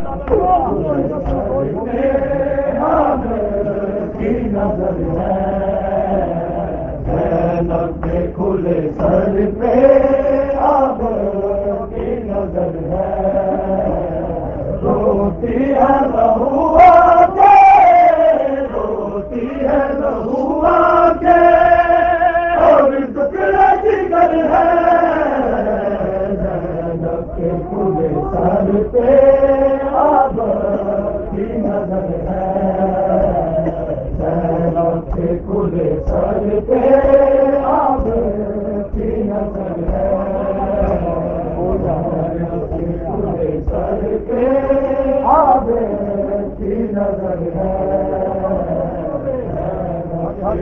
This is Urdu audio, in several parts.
کھلے سر پہ اب کی نظر ہے، روتی ہے لہو کے، روتی ہے لہو کے، اور ٹکڑے جگر ہے، زینب کے کھلے سر پہ اب کی نظر ہے، زینب کے کھلے سر پہ اب کی نظر ہے، سر پہ اب کی نظر ہے، اب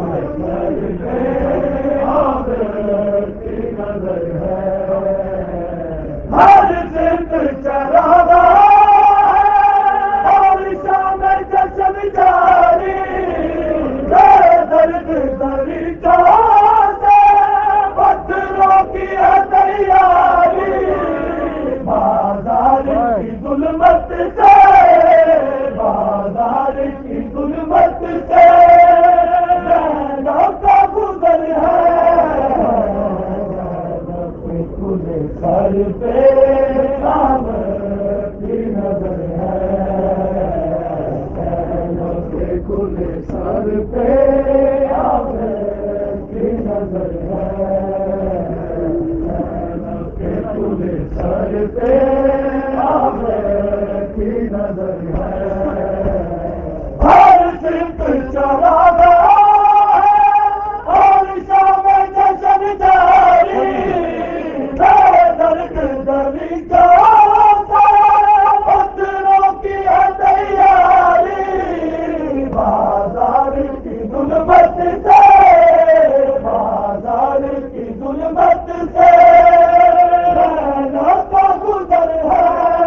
کی نظر ہے، ہر زندہ چراغا اور شام جشن جاری، درد دری چاہتے پتھروں کی ہے تیاری، بازار کی ظلمت سے، بازار کی ظلمت سے زینب کا گزر ہے، کھلے سر پہ اب کی نظر ہے، زینب کے کھلے سر پہ اب کی نظر ہے، زینب کے کھلے سر پہ اب کی نظر ہے، ہر صرف چراغا اور شام جشن جاری، درد دری چاہتے پتھروں کی ہے تیاری، بازار کی ظلمت سے، بازار کی ظلمت سے زینب کا گزر ہے،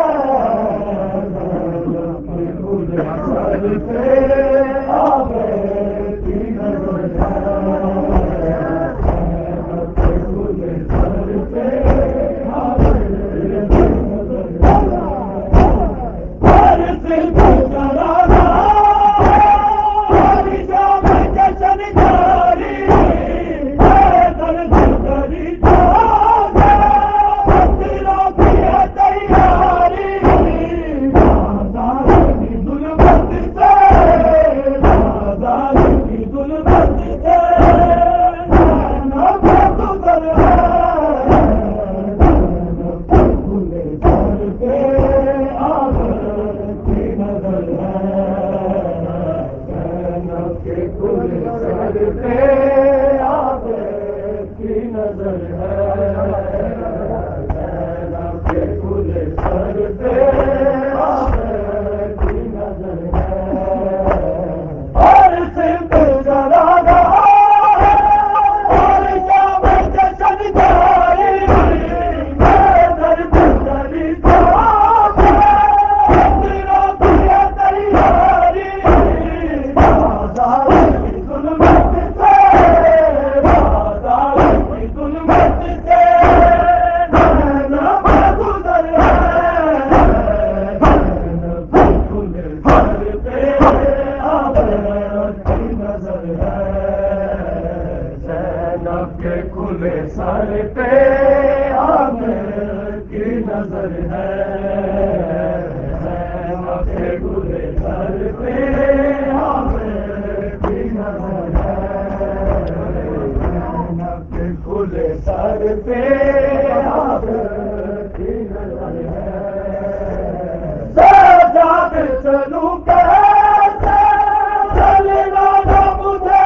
سر پہ اب کی نظر ہے، سر پہ اب کی نظر ہے، ہر صرف چراغا اور شام جشن جاری، درد دری چاہتے پتھروں کی ہے تیاری، بازار کی ظلمت سے، بازار کی ظلمت سے زینب کا گزر ہے، کھلے سر پہ اب کی نظر ہے، زینب کے کھلے سر پہ اب کی نظر ہے، زینب کے کھلے سر پہ اب کی نظر ہے، اور صرف چراغا اور شام جشن جاری، درد دری چاہتے پتھروں کی ہے تیاری، بازار کی ظلمت سے، بازار کی ظلمت سے زینب کا گزر ہے، زینب کے کھلے سر پہ اب کی نظر ہے، زینب کے کھلے سر پہ اب کی نظر ہے، زینب کے کھلے سر پہ اب کی نظر ہے، زینب کے کھلے سر پہ اب کی نظر ہے، سجاد چلوں کیسے چلنا نہ مجھے،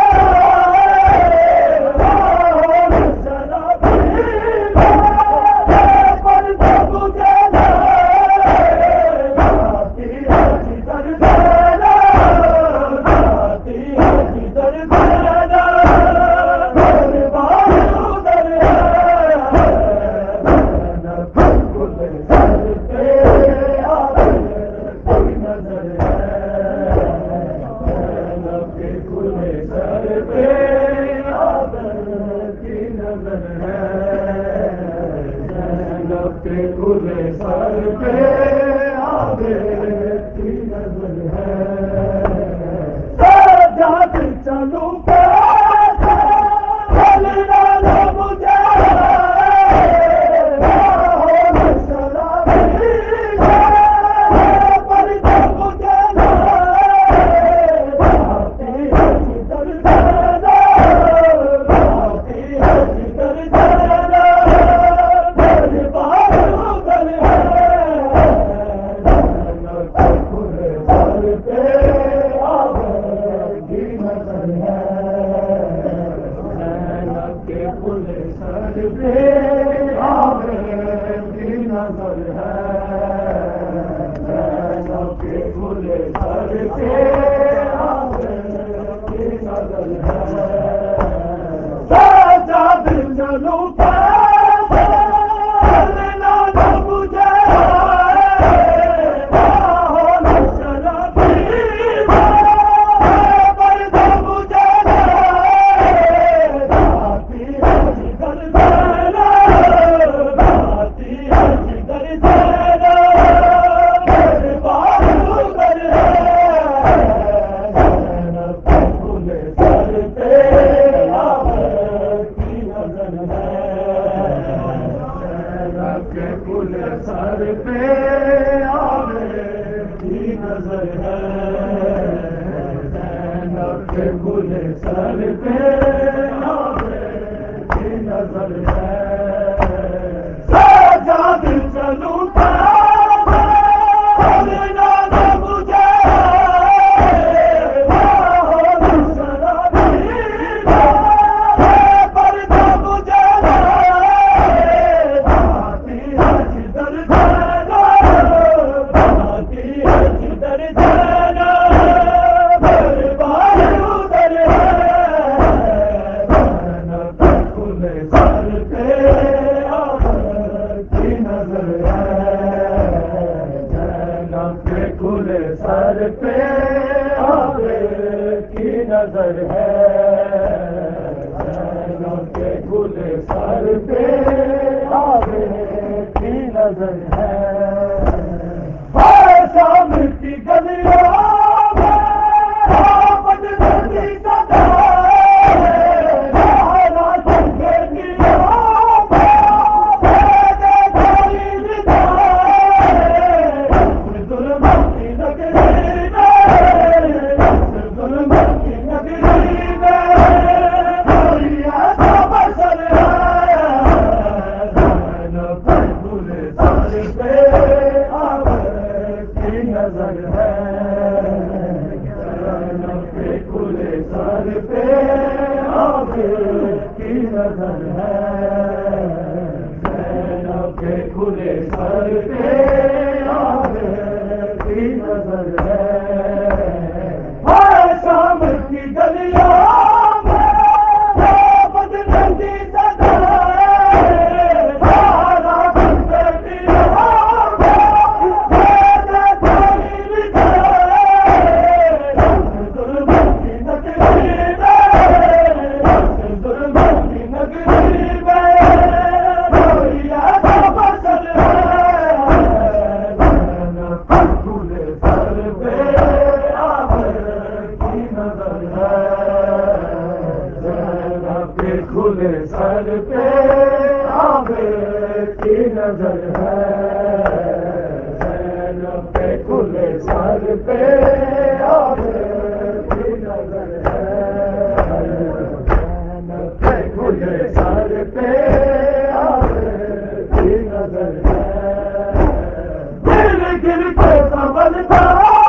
نظر ہے پہ آپ کی نظر ہے زینب کے کھلے سر پہ آپ کی نظر ہے سجاد چلو سر پہ آپ کی نظر ہے زینب کے کھلے سر پہ آپ کی نظر ہے سجاد چلو سر پہ آپ کی نظر ہے زینب کے کھلے سر پہ آپ کی نظر ہے شام کی گلیوں نظر ہے زینب کے کھلے سر پہ آپ کی نظر ہے شام کی گلیوں کھلے سر پہ آپ کی نظر ہے زینب کے کھلے سر پہ آپ کی نظر ہے زینب کے کھلے سر پہ آپ کی نظر ہے دل گر کے سنبھلتا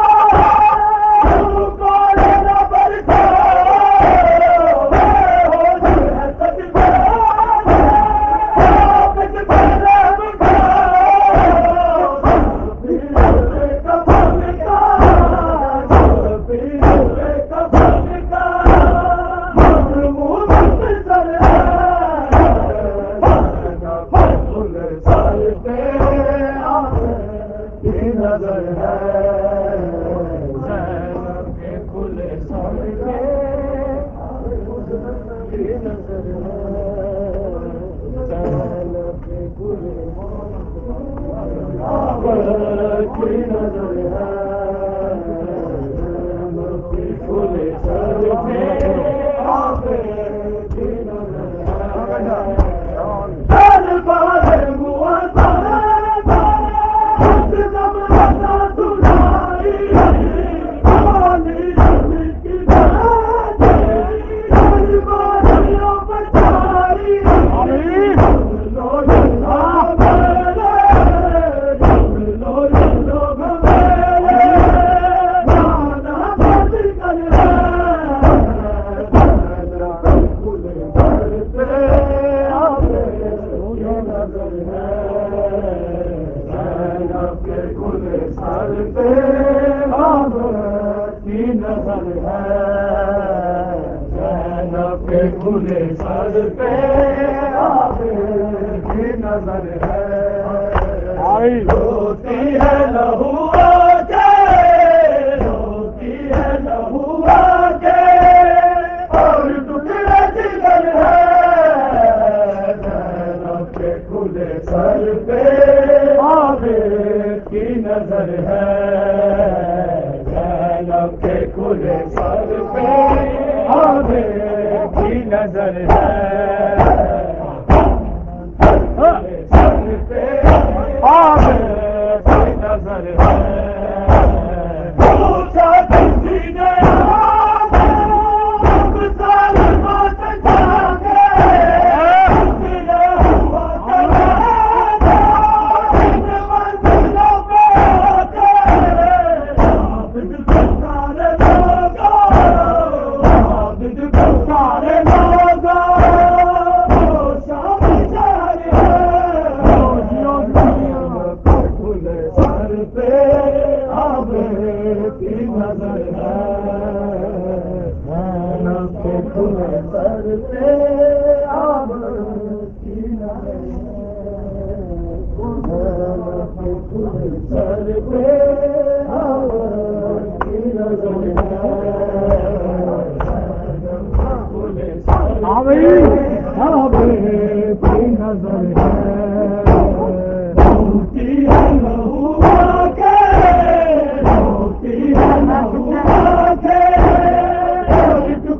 نظر ہے زینب کے کھلے سر پہ کی نظر ہے زینب کے کھلے کی نظر ہے زینب کے کھلے سر پہ آپ کی نظر پہ آپ کی نظر ہے زینب کے کھلے سر پہ آپ کی نظر ہے روتی ہے لہو کے روتی ہے لہو کے اور ٹکڑے جگر ہے زینب کے کھلے سر پہ آپ کی نظر ہے زینب کے کھلے سر پہ آپ کی نظر ہے سر پہ آپ کی نظر ہے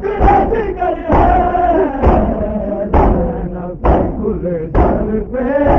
پہ